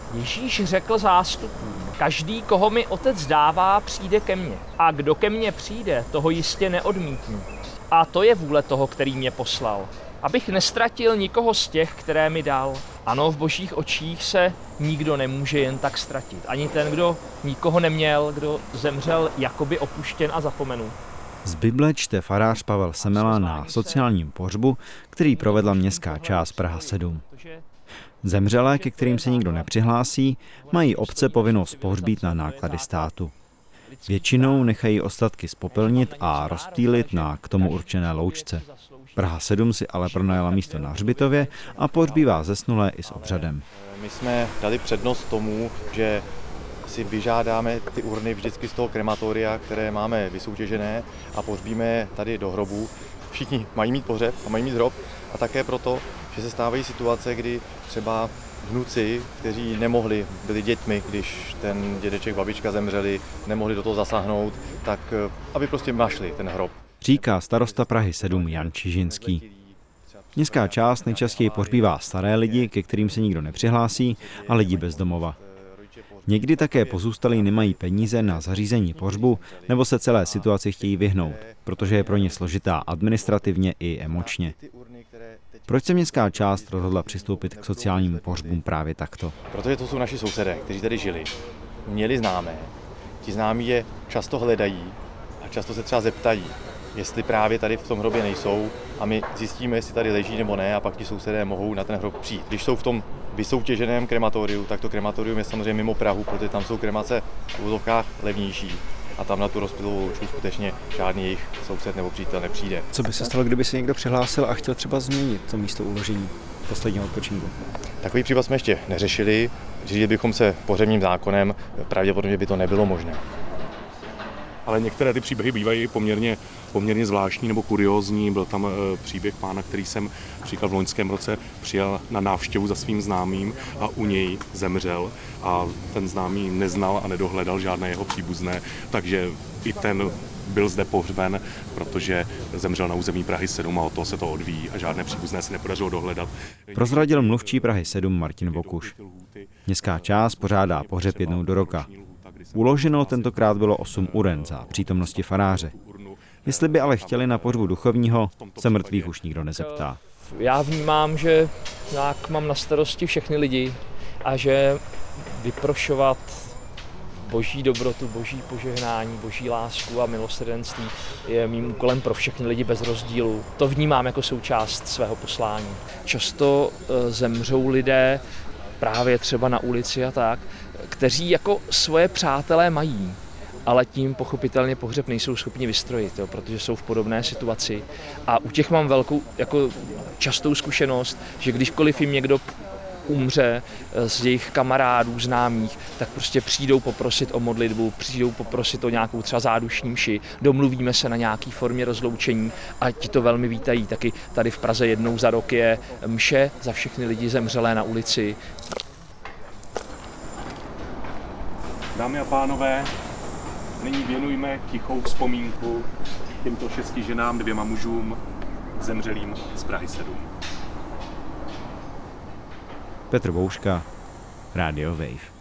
Ježíš řekl zástupům, každý, koho mi otec dává, přijde ke mně. A kdo ke mně přijde, toho jistě neodmítnu. A to je vůle toho, který mě poslal. Abych nestratil nikoho z těch, které mi dal. Ano, v božích očích se nikdo nemůže jen tak ztratit. Ani ten, kdo nikoho neměl, kdo zemřel jakoby opuštěn a zapomenut. Z Bible čte farář Pavel Semela na sociálním pohřbu, který provedla městská část Praha 7. Zemřelé, ke kterým se nikdo nepřihlásí, mají obce povinnost pohřbít na náklady státu. Většinou nechají ostatky spopelnit a rozptýlit na k tomu určené loučce. Praha 7 si ale pronajala místo na hřbitově a pohřbívá zesnulé i s obřadem. My jsme dali přednost tomu, že si vyžádáme ty urny vždycky z toho krematoria, které máme vysoutěžené, a pohřbíme tady do hrobu. Všichni mají mít pohřeb a mají mít hrob, a také proto, že se stávají situace, kdy třeba vnuci, kteří nemohli, byli dětmi, když ten dědeček, babička zemřeli, nemohli do toho zasáhnout, tak aby prostě našli ten hrob. Říká starosta Prahy 7 Jan Čižinský. Městská část nejčastěji pohřbívá staré lidi, ke kterým se nikdo nepřihlásí, a lidi bez domova. Někdy také pozůstalí nemají peníze na zařízení pohřbu nebo se celé situaci chtějí vyhnout, protože je pro ně složitá administrativně i emočně. Proč se městská část rozhodla přistoupit k sociálním pohřbům právě takto? Protože to jsou naši sousedé, kteří tady žili, měli známé. Ti známí je často hledají a často se třeba zeptají, jestli právě tady v tom hrobě nejsou, a my zjistíme, jestli tady leží nebo ne, a pak ti sousedé mohou na ten hrob přijít. Když jsou v tom vysoutěženém krematoriu, tak to krematorium je samozřejmě mimo Prahu, protože tam jsou kremace v uvozovkách levnější a tam na tu rozptylovou loučku skutečně žádný jejich soused nebo přítel nepřijde. Co by se stalo, kdyby se někdo přihlásil a chtěl třeba změnit to místo uložení posledního odpočinku? Takový případ jsme ještě neřešili. Řídili bychom se pohřebním zákonem, pravděpodobně by to nebylo možné. Ale některé ty příběhy bývají poměrně zvláštní nebo kuriózní. Byl tam příběh pána, který jsem například v loňském roce přijal na návštěvu za svým známým a u něj zemřel. A ten známý neznal a nedohledal žádné jeho příbuzné, takže i ten byl zde pohřben, protože zemřel na území Prahy 7 a od toho se to odvíjí a žádné příbuzné se nepodařilo dohledat. Prozradil mluvčí Prahy 7 Martin Vokuš. Městská část pořádá pohřeb jednou do roka. Uloženo tentokrát bylo 8 uren za přítomnosti faráře. Jestli by ale chtěli na pohřbu duchovního, se mrtvých už nikdo nezeptá. Já vnímám, že nějak mám na starosti všechny lidi a že vyprošovat boží dobrotu, boží požehnání, boží lásku a milosrdenství je mým úkolem pro všechny lidi bez rozdílu. To vnímám jako součást svého poslání. Často zemřou lidé právě třeba na ulici a tak, kteří jako svoje přátelé mají, ale tím pochopitelně pohřeb nejsou schopni vystrojit, protože jsou v podobné situaci. A u těch mám velkou, jako častou zkušenost, že kdykoliv jim někdo umře z jejich kamarádů, známých, tak prostě přijdou poprosit o modlitbu, přijdou poprosit o nějakou třeba zádušní mši, domluvíme se na nějaký formě rozloučení a ti to velmi vítají. Taky tady v Praze jednou za rok je mše za všechny lidi zemřelé na ulici. Dámy a pánové, nyní věnujme tichou vzpomínku těmto 6 ženám, 2 mužům, zemřelým z Prahy 7. Petr Bouška, Radio Wave.